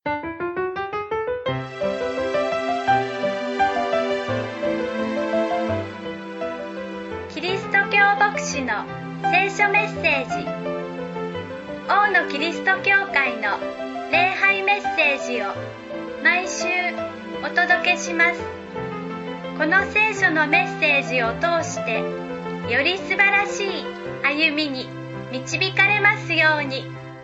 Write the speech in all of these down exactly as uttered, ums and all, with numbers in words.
キリスト教牧師の聖書メッセージ。王のキリスト教会の礼拝メッセージを毎週お届けします。この聖書のメッセージを通してより素晴らしい歩みに導かれますように。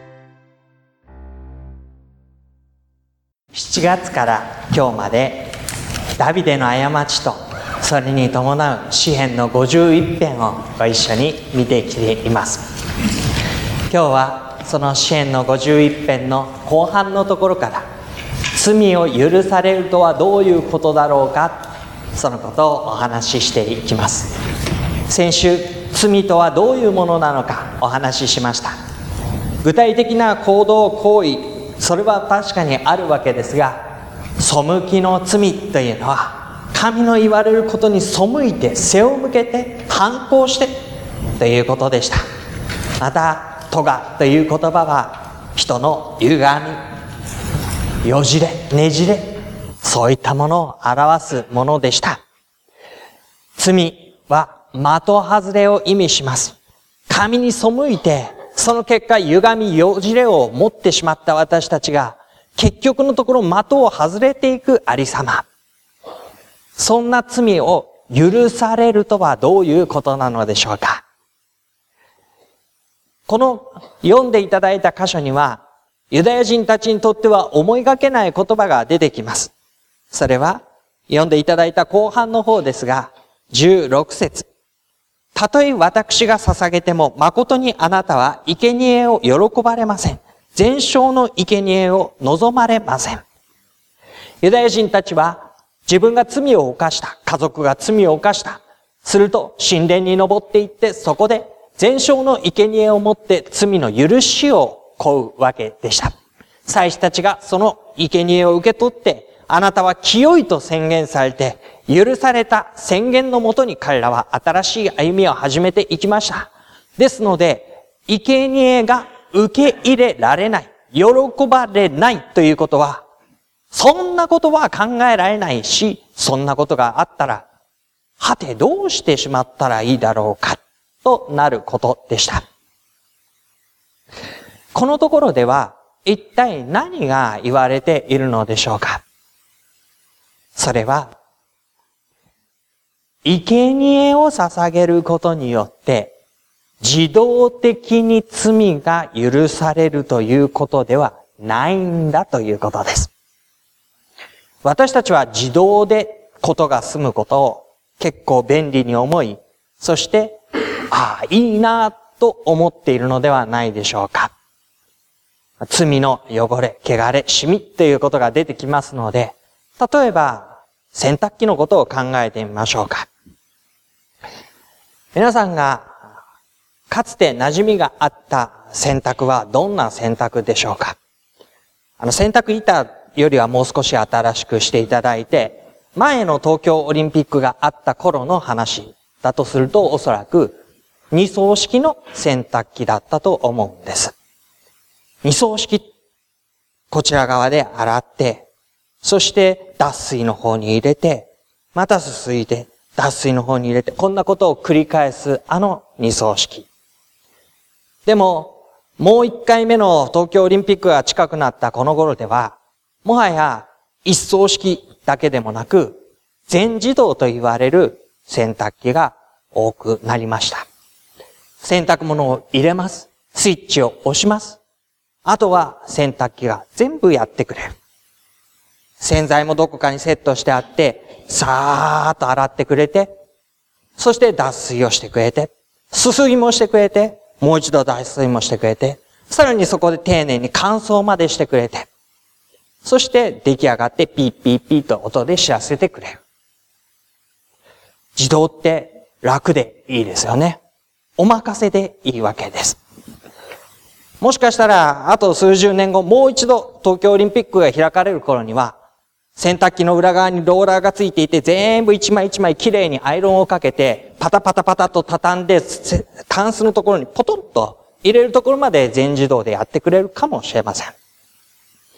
しちがつから今日までダビデの過ちとそれに伴う詩編のごじゅういっ編をご一緒に見てきています。今日はその詩編のごじゅういっ編の後半のところから罪を許されるとはどういうことだろうか、そのことをお話ししていきます。先週、罪とはどういうものなのかお話ししました。具体的な行動行為、それは確かにあるわけですが、背きの罪というのは神の言われることに背いて背を向けて反抗してということでした。また咎という言葉は人の歪み、よじれ、ねじれ、そういったものを表すものでした。罪は的外れを意味します。神に背いてその結果歪み、よじれを持ってしまった私たちが結局のところ的を外れていくありさま。そんな罪を許されるとはどういうことなのでしょうか。この読んでいただいた箇所にはユダヤ人たちにとっては思いがけない言葉が出てきます。それは読んでいただいた後半の方ですが、じゅうろく節。たとえ私が捧げても誠にあなたは生贄を喜ばれません。全焼の生贄を望まれません。ユダヤ人たちは自分が罪を犯した、家族が罪を犯した。すると神殿に登っていって、そこで全焼の生贄を持って罪の許しを請うわけでした。祭司たちがその生贄を受け取って、あなたは清いと宣言されて、許された宣言のもとに彼らは新しい歩みを始めていきました。ですので、生贄が受け入れられない、喜ばれないということは、そんなことは考えられないし、そんなことがあったら、はてどうしてしまったらいいだろうか、となることでした。このところでは、一体何が言われているのでしょうか。それは、生贄を捧げることによって、自動的に罪が許されるということではないんだということです。私たちは自動でことが済むことを結構便利に思い、そして、ああ、いいなと思っているのではないでしょうか。罪の汚れ、汚れ、シミということが出てきますので、例えば洗濯機のことを考えてみましょうか。皆さんがかつて馴染みがあった洗濯はどんな洗濯でしょうか。あの洗濯板よりはもう少し新しくしていただいて、前の東京オリンピックがあった頃の話だとすると、おそらく二層式の洗濯機だったと思うんです。二層式、こちら側で洗って、そして脱水の方に入れて、またすすいで脱水の方に入れて、こんなことを繰り返すあの二層式。でも、もう一回目の東京オリンピックが近くなったこの頃では、もはや一層式だけでもなく、全自動と言われる洗濯機が多くなりました。洗濯物を入れます。スイッチを押します。あとは洗濯機が全部やってくれる。洗剤もどこかにセットしてあって、さーっと洗ってくれて、そして脱水をしてくれて、すすぎもしてくれて、もう一度脱水もしてくれて、さらにそこで丁寧に乾燥までしてくれて、そして出来上がってピーピーピーと音で知らせてくれる。自動って楽でいいですよね。お任せでいいわけです。もしかしたら、あと数十年後、もう一度東京オリンピックが開かれる頃には、洗濯機の裏側にローラーがついていて、全部一枚一枚きれいにアイロンをかけて、パタパタパタと畳んで、タンスのところにポトッと入れるところまで全自動でやってくれるかもしれません。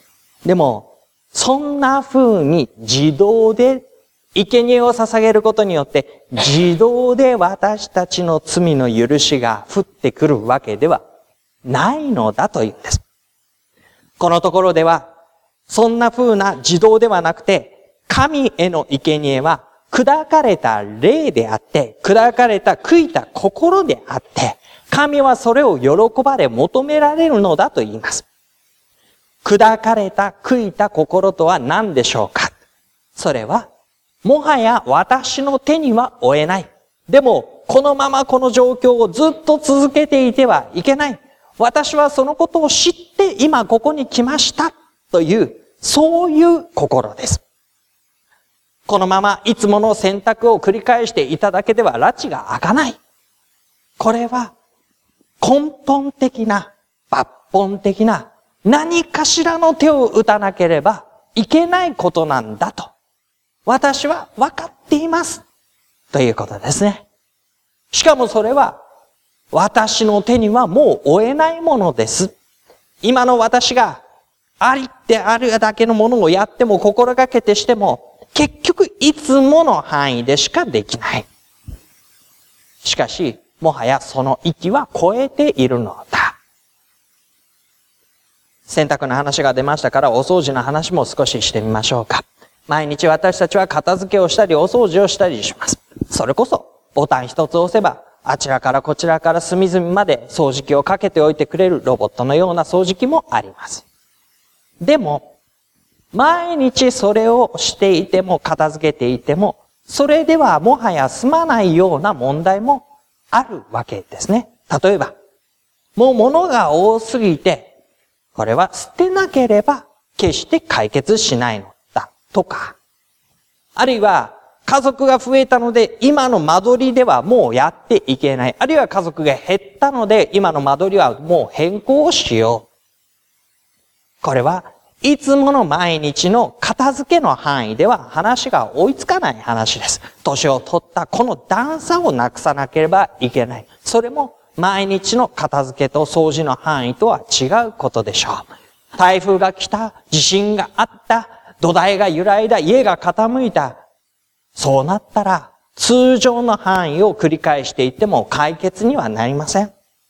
でも、そんな風に自動で生贄を捧げることによって自動で私たちの罪の許しが降ってくるわけではないのだというんです。このところでは、そんな風な自動ではなくて、神への生贄は砕かれた霊であって、砕かれた悔いた心であって、神はそれを喜ばれ求められるのだと言います。砕かれた悔いた心とは何でしょうか。それは、もはや私の手には負えない。でも、このままこの状況をずっと続けていてはいけない。私はそのことを知って今ここに来ました。という、そういう心です。このままいつもの選択を繰り返していただけでは拉致が開かない。これは根本的な、抜本的な何かしらの手を打たなければいけないことなんだと。私は分かっています。ということですね。しかもそれは私の手にはもう負えないものです。今の私がありってあるだけのものをやっても心がけてしても結局いつもの範囲でしかできない。しかし、もはやその域は超えているのだ。洗濯の話が出ましたからお掃除の話も少ししてみましょうか。毎日私たちは片付けをしたりお掃除をしたりします。それこそボタン一つ押せばあちらからこちらから隅々まで掃除機をかけておいてくれるロボットのような掃除機もあります。でも、毎日それをしていても片付けていても、それではもはや済まないような問題もあるわけですね。例えば、もう物が多すぎて、これは捨てなければ決して解決しないのだとか、あるいは家族が増えたので今の間取りではもうやっていけない。あるいは家族が減ったので今の間取りはもう変更しよう。これはいつもの毎日の片付けの範囲では話が追いつかない話です。年を取ったこの段差をなくさなければいけない。それも毎日の片付けと掃除の範囲とは違うことでしょう。台風が来た、地震があった、土台が揺らいだ、家が傾いた。そうなったら通常の範囲を繰り返していっても解決にはなりません。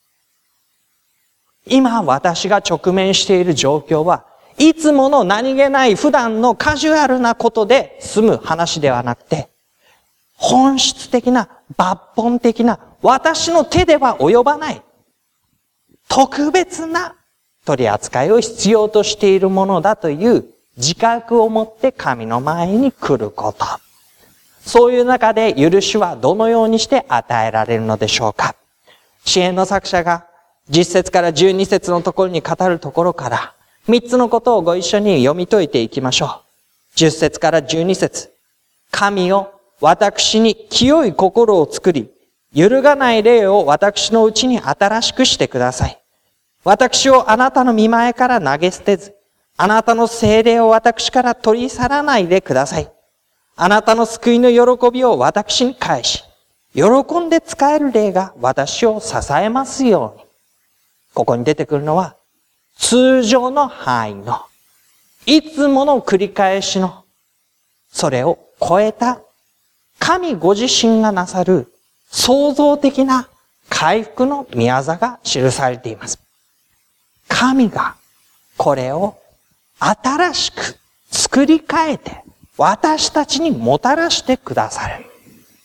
今私が直面している状況はいつもの何気ない普段のカジュアルなことで済む話ではなくて、本質的な抜本的な私の手では及ばない特別な取り扱いを必要としているものだという自覚を持って神の前に来ること。そういう中で許しはどのようにして与えられるのでしょうか。詩編の作者がじゅっ節からじゅうに節のところに語るところから三つのことをご一緒に読み解いていきましょう。じゅっ節からじゅうに節。神よ、私に清い心を作り、揺るがない霊を私のうちに新しくしてください。私をあなたの御前から投げ捨てず、あなたの聖霊を私から取り去らないでください。あなたの救いの喜びを私に返し、喜んで使える霊が私を支えますように。ここに出てくるのは、通常の範囲の、いつもの繰り返しの、それを超えた、神ご自身がなさる創造的な回復の御業が記されています。神がこれを新しく作り変えて私たちにもたらしてくださる。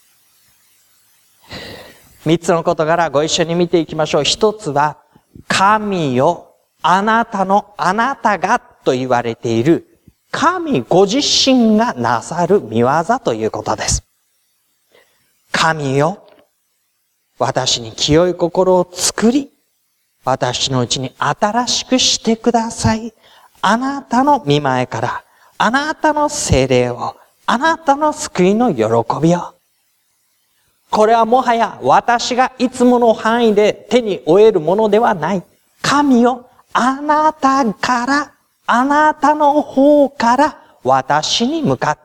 三つの事柄ご一緒に見ていきましょう。一つは、神よ、あなたのあなたがと言われている神ご自身がなさる御業ということです。神よ、私に清い心を作り、私のうちに新しくしてください。あなたの御前から、あなたの聖霊を、あなたの救いの喜びを。これはもはや私がいつもの範囲で手に負えるものではない。神よ、あなたから、あなたの方から私に向かって、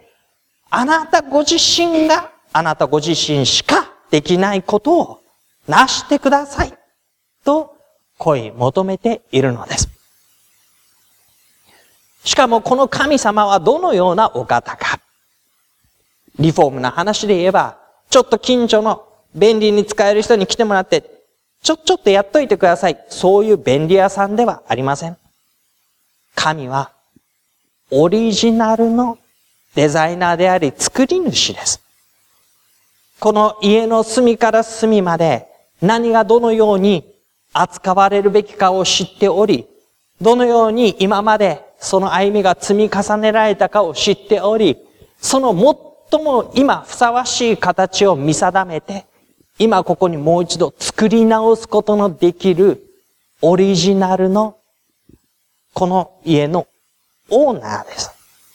あなたご自身が、あなたご自身しかできないことをなしてください。と、声求めているのです。 しかもこの神様はどのようなお方か。リフォームな話で言えば、ちょっと近所の便利に使える人に来てもらって、ちょ、ちょっとやっといてください。そういう便利屋さんではありません。神は、オリジナルのデザイナーであり、作り主です。この家の隅から隅まで、何がどのように扱われるべきかを知っており、どのように今までその歩みが積み重ねられたかを知っており、その最も今ふさわしい形を見定めて、今ここにもう一度作り直すことのできるオリジナルのこの家のオーナーです。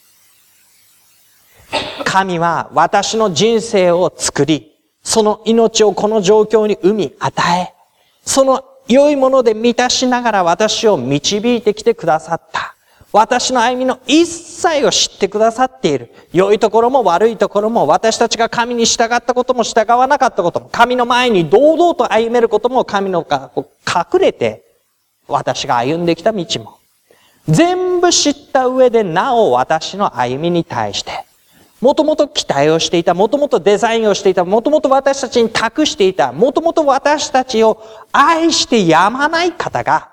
神は私の人生を作り、その命をこの状況に生み与え、その良いもので満たしながら私を導いてきてくださった。私の歩みの一切を知ってくださっている。良いところも悪いところも、私たちが神に従ったことも従わなかったことも、神の前に堂々と歩めることも、神のが隠れて、私が歩んできた道も、全部知った上でなお私の歩みに対して、もともと期待をしていた、もともとデザインをしていた、もともと私たちに託していた、もともと私たちを愛してやまない方が、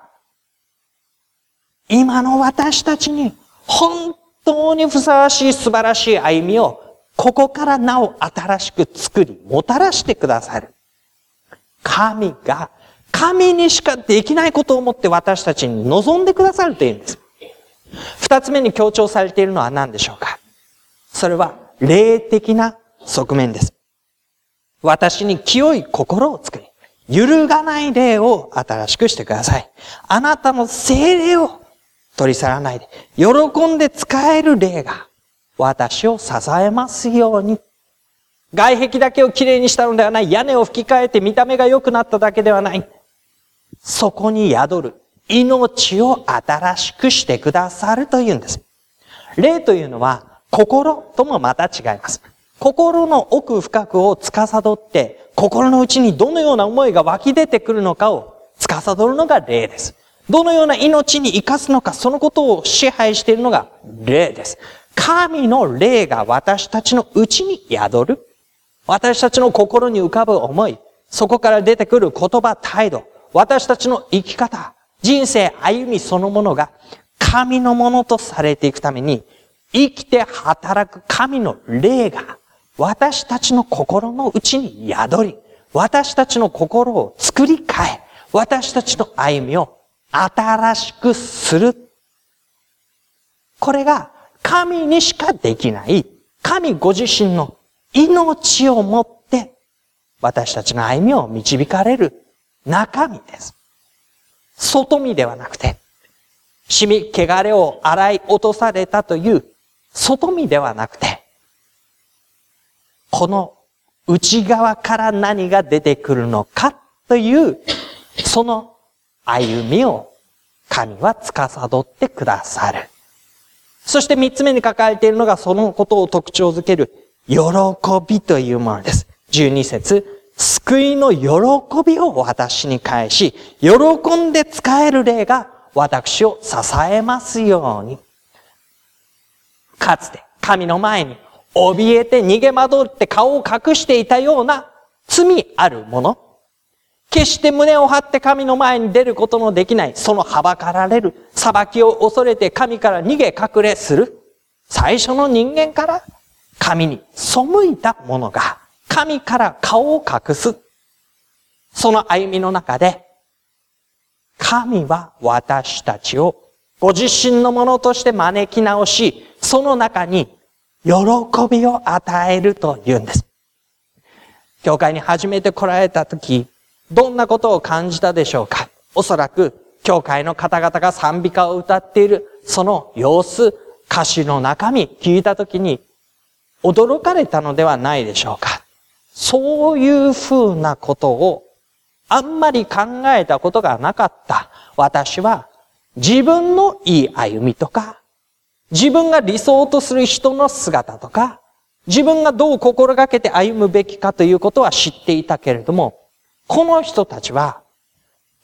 今の私たちに本当にふさわしい素晴らしい歩みを、ここからなお新しく作り、もたらしてくださる。神が、神にしかできないことをもって私たちに望んでくださるというんです。二つ目に強調されているのは何でしょうか。それは霊的な側面です。私に清い心を作り、揺るがない霊を新しくしてください。あなたの聖霊を取り去らないで、喜んで使える霊が私を支えますように。外壁だけをきれいにしたのではない。屋根を吹き替えて見た目が良くなっただけではない。そこに宿る命を新しくしてくださるというんです。霊というのは心ともまた違います。心の奥深くを司って、心の内にどのような思いが湧き出てくるのかを司るのが霊です。どのような命に生かすのか、そのことを支配しているのが霊です。神の霊が私たちの内に宿る。私たちの心に浮かぶ思い、そこから出てくる言葉、態度、私たちの生き方、人生、歩みそのものが神のものとされていくために、生きて働く神の霊が私たちの心の内に宿り、私たちの心を作り変え、私たちの歩みを新しくする。これが神にしかできない、神ご自身の命をもって私たちの歩みを導かれる中身です。外見ではなくて、シミ、汚れを洗い落とされたという外見ではなくて、この内側から何が出てくるのかという、その歩みを神は司ってくださる。そして三つ目に書かれているのがそのことを特徴づける喜びというものです。じゅうに節、救いの喜びを私に返し、喜んで使える霊が私を支えますように。かつて神の前に怯えて逃げ惑って顔を隠していたような罪あるもの、決して胸を張って神の前に出ることのできない、そのはばかられる、裁きを恐れて神から逃げ隠れする、最初の人間から神に背いたものが神から顔を隠す。その歩みの中で、神は私たちをご自身のものとして招き直し、その中に喜びを与えるというんです。教会に初めて来られたとき、どんなことを感じたでしょうか。おそらく、教会の方々が賛美歌を歌っている、その様子、歌詞の中身、聞いたときに、驚かれたのではないでしょうか。そういうふうなことを、あんまり考えたことがなかった私は、自分のいい歩みとか、自分が理想とする人の姿とか、自分がどう心がけて歩むべきかということは知っていたけれども、この人たちは、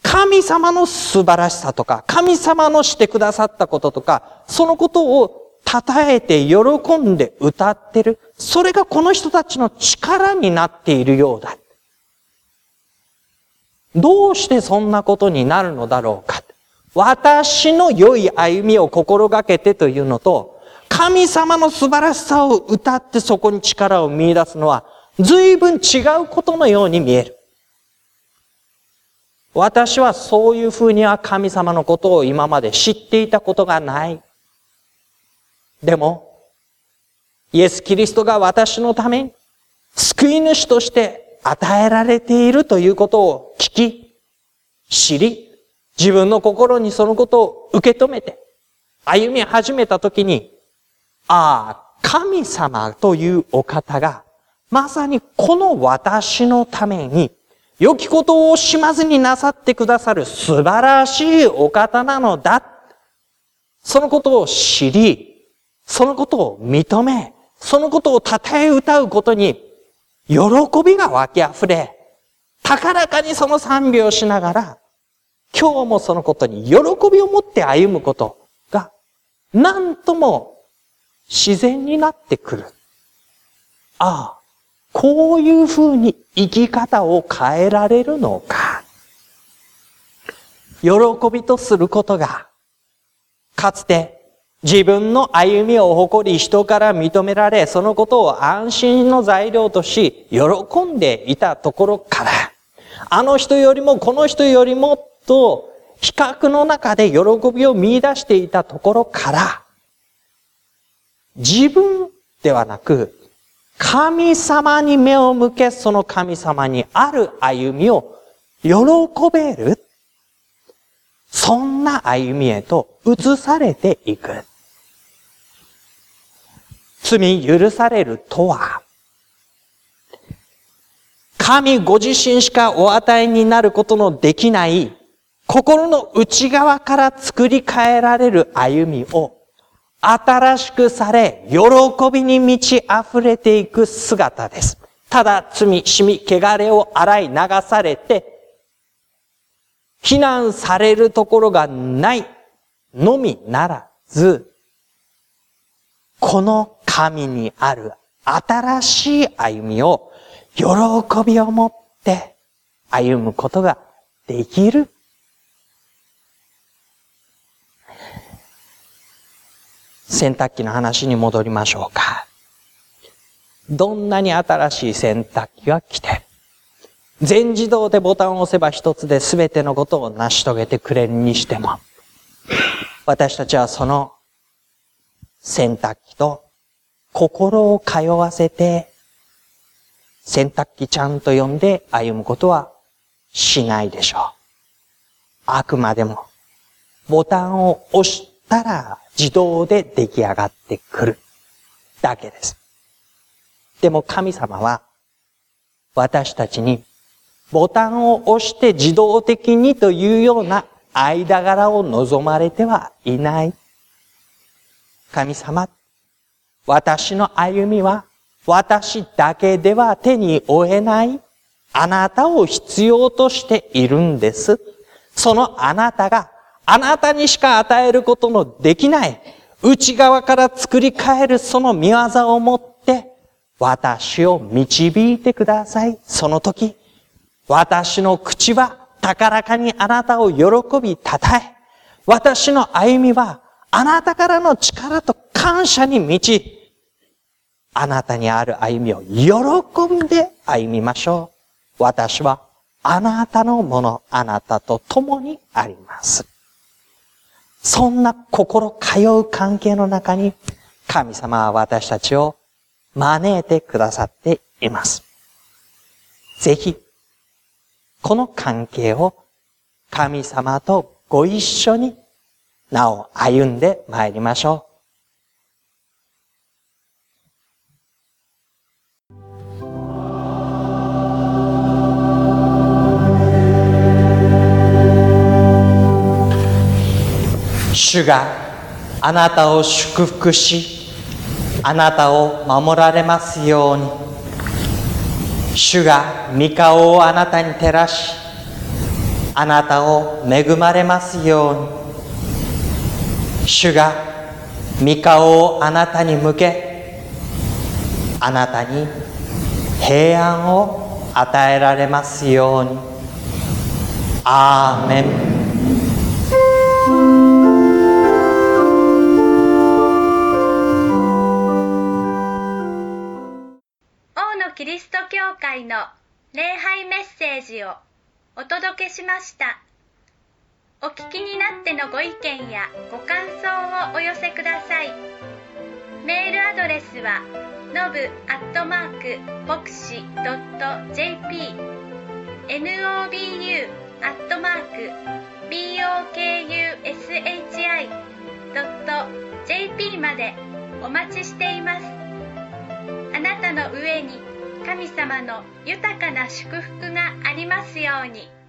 神様の素晴らしさとか、神様のしてくださったこととか、そのことを称えて喜んで歌ってる。それがこの人たちの力になっているようだ。どうしてそんなことになるのだろうか。私の良い歩みを心がけてというのと、神様の素晴らしさを歌ってそこに力を見出すのは、随分違うことのように見える。私はそういうふうには神様のことを今まで知っていたことがない。でも、イエス・キリストが私のために救い主として与えられているということを聞き、知り、自分の心にそのことを受け止めて歩み始めたときに、ああ、神様というお方がまさにこの私のために良きことを惜しまずになさってくださる素晴らしいお方なのだ。そのことを知り、そのことを認め、そのことを称え歌うことに喜びが湧き溢れ、高らかにその賛美をしながら、今日もそのことに喜びを持って歩むことが、なんとも自然になってくる。ああ、こういうふうに生き方を変えられるのか。喜びとすることが、かつて自分の歩みを誇り人から認められ、そのことを安心の材料とし、喜んでいたところから、あの人よりもこの人よりもと比較の中で喜びを見出していたところから、自分ではなく、神様に目を向け、その神様にある歩みを喜べる。そんな歩みへと移されていく。罪許されるとは、神ご自身しかお与えになることのできない、心の内側から作り変えられる歩みを、新しくされ、喜びに満ち溢れていく姿です。ただ罪、しみ、汚れを洗い流されて、非難されるところがないのみならず、この神にある新しい歩みを喜びを持って歩むことができる。洗濯機の話に戻りましょうか。どんなに新しい洗濯機が来て、全自動でボタンを押せば一つで全てのことを成し遂げてくれるにしても、私たちはその洗濯機と心を通わせて、洗濯機ちゃんと呼んで歩むことはしないでしょう。あくまでもボタンを押したら自動で出来上がってくるだけです。でも神様は私たちにボタンを押して自動的にというような間柄を望まれてはいない。神様、私の歩みは私だけでは手に負えない。あなたを必要としているんです。そのあなたがあなたにしか与えることのできない内側から作り変えるその見業をもって私を導いてください。その時、私の口は高らかにあなたを喜びたたえ、私の歩みはあなたからの力と感謝に満ち、あなたにある歩みを喜んで歩みましょう。私はあなたのもの、あなたと共にあります。そんな心通う関係の中に神様は私たちを招いてくださっています。ぜひ、この関係を神様とご一緒になお歩んで参りましょう。主があなたを祝福し、あなたを守られますように。主が御顔をあなたに照らし、 あなたを恵まれますように。主が御顔をあなたに向け、あなたに平安を与えられますように。アーメン。 王のキリスト教会の礼拝メッセージをお届けしました。お聞きになってのご意見やご感想をお寄せください。メールアドレスはノブアットマーク牧師ドット ジェーピー ノブ アットマーク ボクシ ドット ジェーピー までお待ちしています。あなたの上に神様の豊かな祝福がありますように。